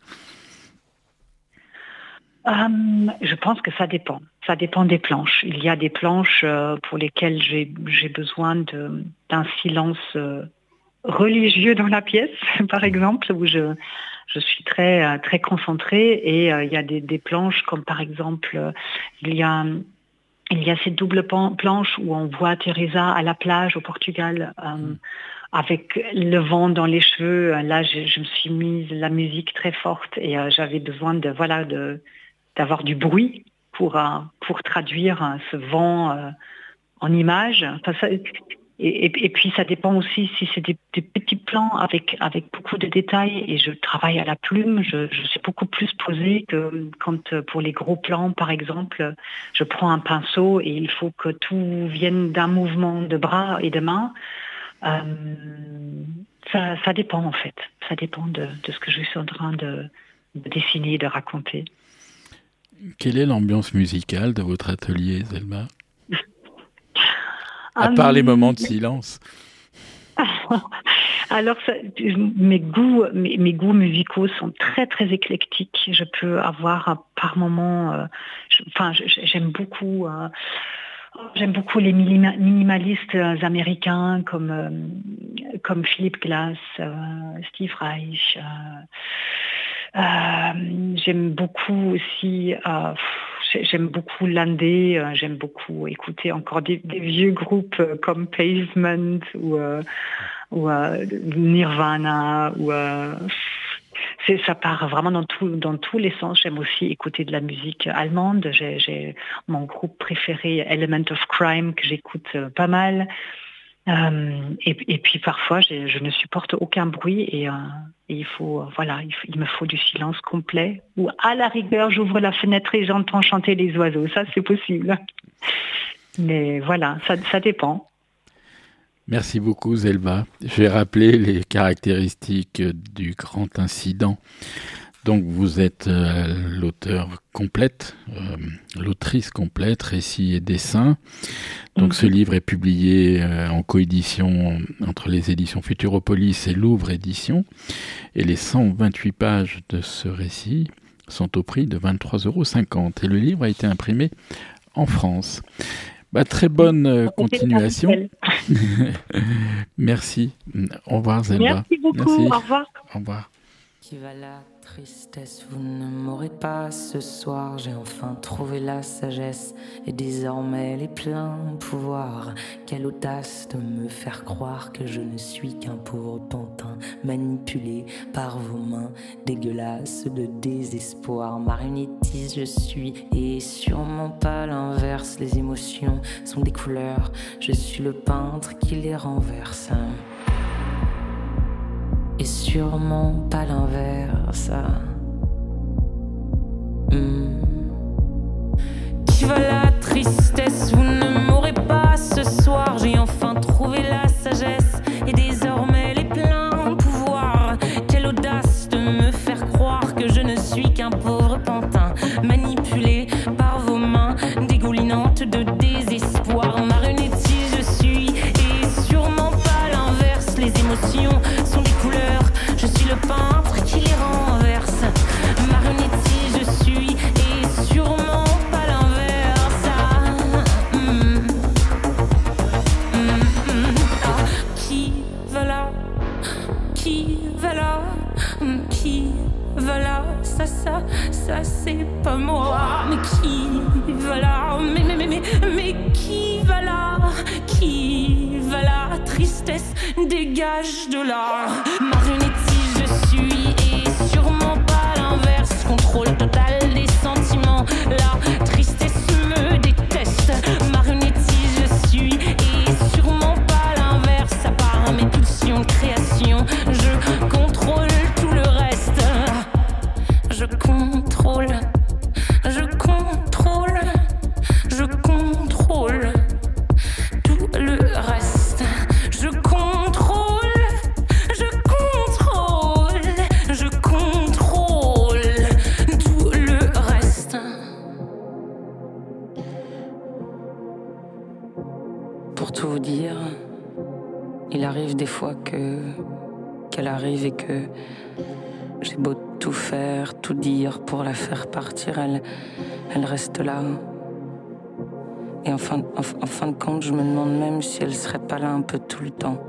Speaker 5: Euh, je pense que ça dépend. Ça dépend des planches. Il y a des planches euh, pour lesquelles j'ai, j'ai besoin de, d'un silence euh, religieux dans la pièce, par exemple, où je, je suis très, très concentrée et euh, il y a des, des planches comme par exemple, euh, il y a, il y a ces doubles planches où on voit Teresa à la plage au Portugal euh, mmh. avec le vent dans les cheveux. Là, je, je me suis mise la musique très forte et euh, j'avais besoin de, voilà, de, d'avoir du bruit pour, euh, pour traduire euh, ce vent euh, en images. Enfin, ça, Et, et, et puis ça dépend aussi si c'est des, des petits plans avec, avec beaucoup de détails et je travaille à la plume, je, je suis beaucoup plus posée que quand pour les gros plans par exemple, je prends un pinceau et il faut que tout vienne d'un mouvement de bras et de mains. Euh, ça, ça dépend en fait, ça dépend de, de ce que je suis en train de, de dessiner, de raconter.
Speaker 2: Quelle est l'ambiance musicale de votre atelier, Zelba ? À part um, les moments de silence.
Speaker 5: Alors, ça, mes goûts, mes, mes goûts musicaux sont très très éclectiques. Je peux avoir par moments, euh, je, enfin, je, j'aime beaucoup, euh, j'aime beaucoup les minima, minimalistes américains comme euh, comme Philip Glass, euh, Steve Reich. Euh, Euh, j'aime beaucoup aussi, euh, j'aime beaucoup l'indé, euh, j'aime beaucoup écouter encore des, des vieux groupes euh, comme Pavement ou, euh, ou euh, Nirvana. Ou, euh, c'est, ça part vraiment dans, tout, dans tous les sens. J'aime aussi écouter de la musique allemande. J'ai, j'ai mon groupe préféré, Element of Crime, que j'écoute euh, pas mal. Euh, et, et puis parfois, je, je ne supporte aucun bruit et, euh, et il faut, voilà, il, il me faut du silence complet. Ou à la rigueur, j'ouvre la fenêtre et j'entends chanter les oiseaux. Ça, c'est possible. Mais voilà, ça, ça dépend.
Speaker 2: Merci beaucoup, Zelma. Je vais rappeler les caractéristiques du grand incident. Donc, vous êtes euh, l'auteur complète, euh, l'autrice complète, récits et dessins. Donc, mmh. ce livre est publié euh, en coédition entre les éditions Futuropolis et Louvre Éditions. Et les cent vingt-huit pages de ce récit sont au prix de vingt-trois euros cinquante. Et le livre a été imprimé en France. Bah, très bonne euh, continuation. Merci. Au revoir, Zelma.
Speaker 5: Merci beaucoup. Merci. Au revoir.
Speaker 2: Au revoir.
Speaker 6: Qui va la tristesse, vous ne m'aurez pas ce soir. J'ai enfin trouvé la sagesse et désormais les pleins pouvoirs. Quelle audace de me faire croire que je ne suis qu'un pauvre pantin manipulé par vos mains dégueulasses de désespoir. Marionnettiste je suis et sûrement pas l'inverse. Les émotions sont des couleurs, je suis le peintre qui les renverse. Et sûrement pas l'inverse. Mmh. Qui va la tristesse, vous ne m'aurez pas ce soir. J'ai enfin trouvé la sagesse et désormais les pleins pouvoirs. Quelle audace de me faire croire que je ne suis qu'un pauvre pantin manipulé par vos mains dégoulinantes de désespoir. Marionnettiste je suis et sûrement pas l'inverse. Les émotions sont des couleurs, je suis le peintre qui les renverse. Marionnettiste je suis et sûrement pas l'inverse. Ah, mm, mm, mm, ah, qui va là, qui va là, qui va là, ça, ça, ça c'est pas moi. Mais qui va là, mais, mais, mais, mais, mais qui va là, qui va là, tristesse, dégage de là. Marionnettiste je suis et sûrement pas l'inverse. Contrôle total des sentiments, la tristesse me déteste. Marionnettiste je suis et sûrement pas l'inverse. À part mes pulsions de création, je contrôle tout le reste. Je contrôle, je contrôle, je contrôle tout le reste. Je contrôle, je contrôle, je contrôle tout le reste. Pour tout vous dire, il arrive des fois que qu'elle arrive et que j'ai beau tout faire, tout dire pour la faire partir, elle, elle reste là. Et en fin, en, en fin de compte, je me demande même si elle serait pas là un peu tout le temps.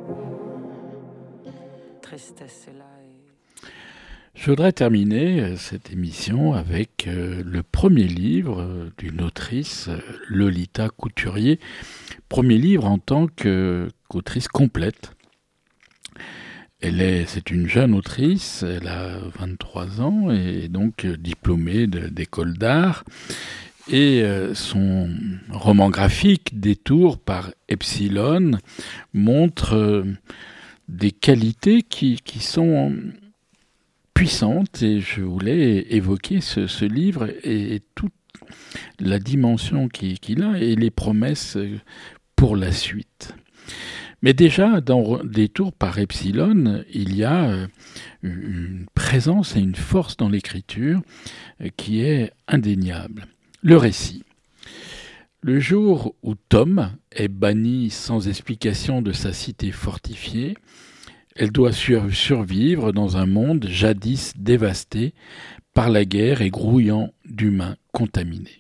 Speaker 6: Tristesse est là. Et...
Speaker 2: Je voudrais terminer cette émission avec euh, le premier livre euh, d'une autrice, euh, Lolita Couturier. Premier livre en tant que, qu'autrice complète. Elle est, c'est une jeune autrice, elle a vingt-trois ans et donc diplômée de, d'école d'art. Et euh, son roman graphique, Détour par Epsilon, montre euh, des qualités qui, qui sont puissantes. Et je voulais évoquer ce, ce livre et, et toute la dimension qu'il, qu'il a et les promesses pour la suite. Mais déjà, dans Détour par Epsilon, il y a une présence et une force dans l'écriture qui est indéniable. Le récit. Le jour où Tom est banni sans explication de sa cité fortifiée, elle doit sur- survivre dans un monde jadis dévasté par la guerre et grouillant d'humains contaminés.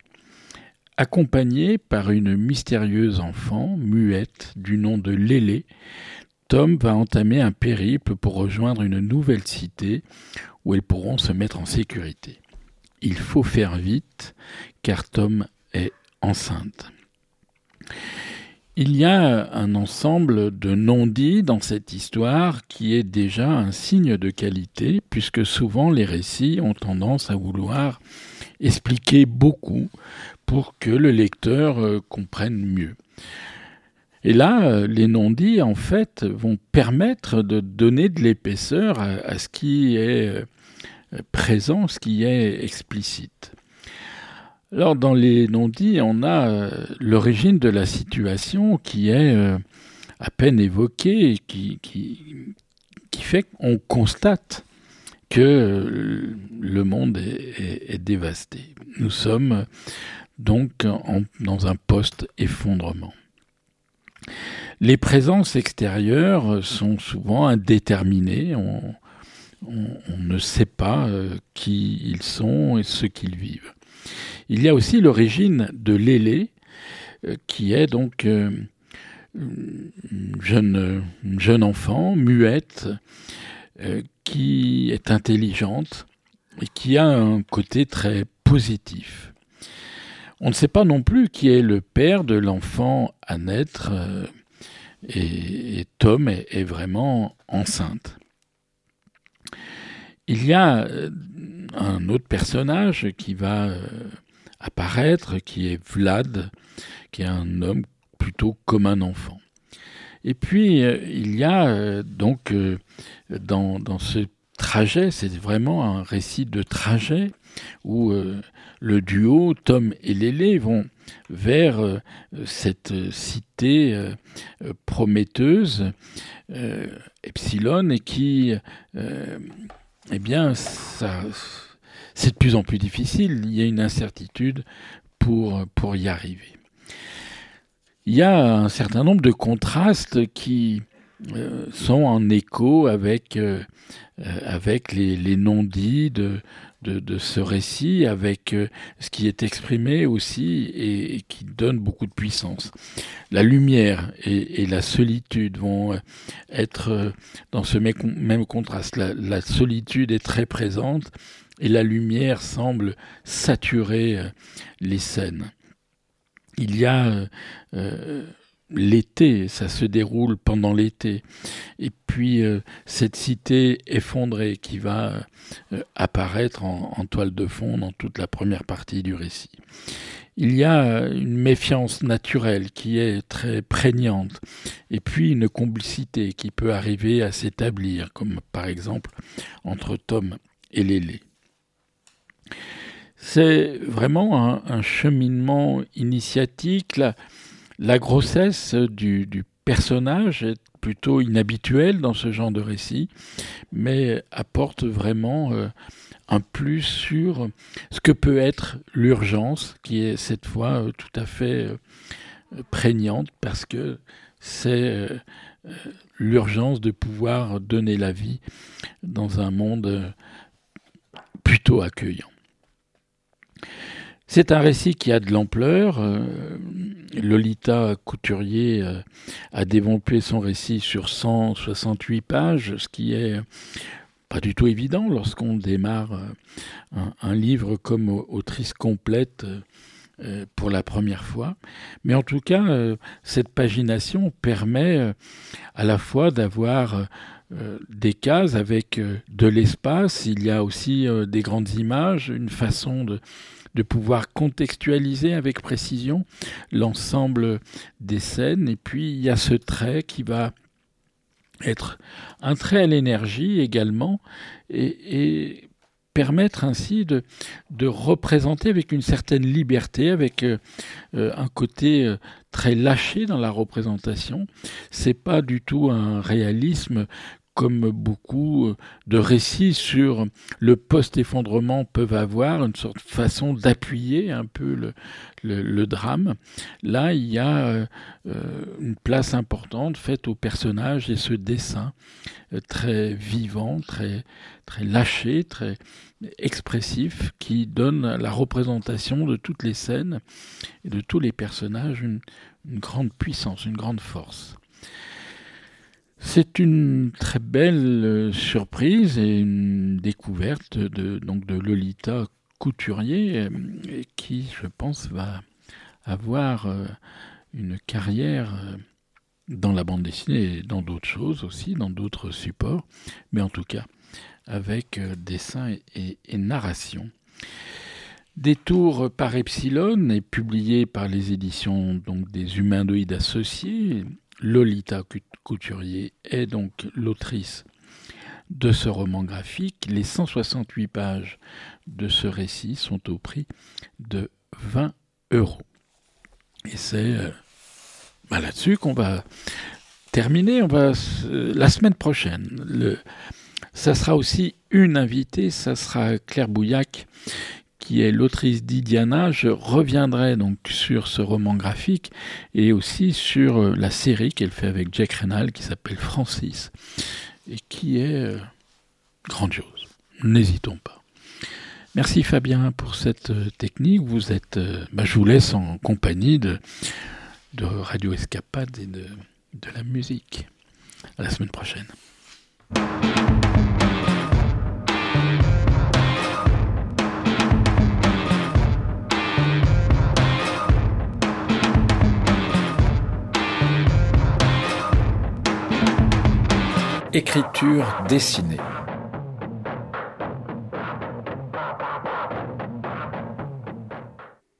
Speaker 2: Accompagnée par une mystérieuse enfant, muette, du nom de Lélé, Tom va entamer un périple pour rejoindre une nouvelle cité où ils pourront se mettre en sécurité. Il faut faire vite, car Tom est enceinte. Il y a un ensemble de non-dits dans cette histoire qui est déjà un signe de qualité, puisque souvent les récits ont tendance à vouloir expliquer beaucoup pour que le lecteur euh, comprenne mieux. Et là, euh, les non-dits, en fait, vont permettre de donner de l'épaisseur à, à ce qui est euh, présent, ce qui est explicite. Alors, dans les non-dits, on a euh, l'origine de la situation qui est euh, à peine évoquée et qui, qui, qui fait qu'on constate que euh, le monde est, est, est dévasté. Nous sommes donc en, dans un post-effondrement. Les présences extérieures sont souvent indéterminées. On, on, on ne sait pas euh, qui ils sont et ce qu'ils vivent. Il y a aussi l'origine de Lélé, euh, qui est donc euh, une, jeune, une jeune enfant, muette, euh, qui est intelligente et qui a un côté très positif. On ne sait pas non plus qui est le père de l'enfant à naître, euh, et, et Tom est, est vraiment enceinte. Il y a euh, un autre personnage qui va euh, apparaître, qui est Vlad, qui est un homme plutôt comme un enfant. Et puis, euh, il y a euh, donc euh, dans, dans ce trajet, c'est vraiment un récit de trajet où euh, le duo, Tom et Lélé, vont vers euh, cette cité euh, prometteuse, euh, Epsilon, et qui, euh, eh bien, ça, c'est de plus en plus difficile. Il y a une incertitude pour, pour y arriver. Il y a un certain nombre de contrastes qui euh, sont en écho avec, euh, avec les, les non-dits de, de, de ce récit, avec euh, ce qui est exprimé aussi et, et qui donne beaucoup de puissance. La lumière et, et la solitude vont être dans ce même contraste. La, la solitude est très présente et la lumière semble saturer les scènes. Il y a euh, l'été, ça se déroule pendant l'été, et puis euh, cette cité effondrée qui va euh, apparaître en, en toile de fond dans toute la première partie du récit. Il y a une méfiance naturelle qui est très prégnante, et puis une complicité qui peut arriver à s'établir, comme par exemple entre Tom et Lélé. C'est vraiment un, un cheminement initiatique. La, la grossesse du, du personnage est plutôt inhabituelle dans ce genre de récit, mais apporte vraiment euh, un plus sur ce que peut être l'urgence, qui est cette fois euh, tout à fait euh, prégnante, parce que c'est euh, l'urgence de pouvoir donner la vie dans un monde euh, plutôt accueillant. C'est un récit qui a de l'ampleur. Euh, Lolita Couturier euh, a développé son récit sur cent soixante-huit pages, ce qui est pas du tout évident lorsqu'on démarre euh, un, un livre comme autrice complète euh, pour la première fois. Mais en tout cas, euh, cette pagination permet euh, à la fois d'avoir euh, des cases avec euh, de l'espace. Il y a aussi euh, des grandes images, une façon de de pouvoir contextualiser avec précision l'ensemble des scènes. Et puis, il y a ce trait qui va être un trait à l'énergie également et, et permettre ainsi de, de représenter avec une certaine liberté, avec euh, un côté euh, très lâché dans la représentation. C'est pas du tout un réalisme comme beaucoup de récits sur le post-effondrement peuvent avoir, une sorte de façon d'appuyer un peu le, le, le drame. Là, il y a euh, une place importante faite au personnage et ce dessin euh, très vivant, très, très lâché, très expressif, qui donne à la représentation de toutes les scènes et de tous les personnages une, une grande puissance, une grande force. C'est une très belle surprise et une découverte de, donc de Lolita Couturier, qui, je pense, va avoir une carrière dans la bande dessinée et dans d'autres choses aussi, dans d'autres supports, mais en tout cas avec dessin et, et narration. Détour par Epsilon est publié par les éditions donc, des Humanoïdes Associés. Lolita Couturier est donc l'autrice de ce roman graphique. Les cent soixante-huit pages de ce récit sont au prix de vingt euros. Et c'est euh, bah là-dessus qu'on va terminer. On va, euh, la semaine prochaine, le, ça sera aussi une invitée, ça sera Claire Bouillac, qui est l'autrice d'Idiana. Je reviendrai donc sur ce roman graphique et aussi sur la série qu'elle fait avec Jack Reynal qui s'appelle Francis et qui est euh, grandiose. N'hésitons pas. Merci Fabien pour cette euh, technique. Vous êtes, euh, bah, je vous laisse en compagnie de, de Radio Escapade et de, de la musique. À la semaine prochaine.
Speaker 3: Écriture dessinée.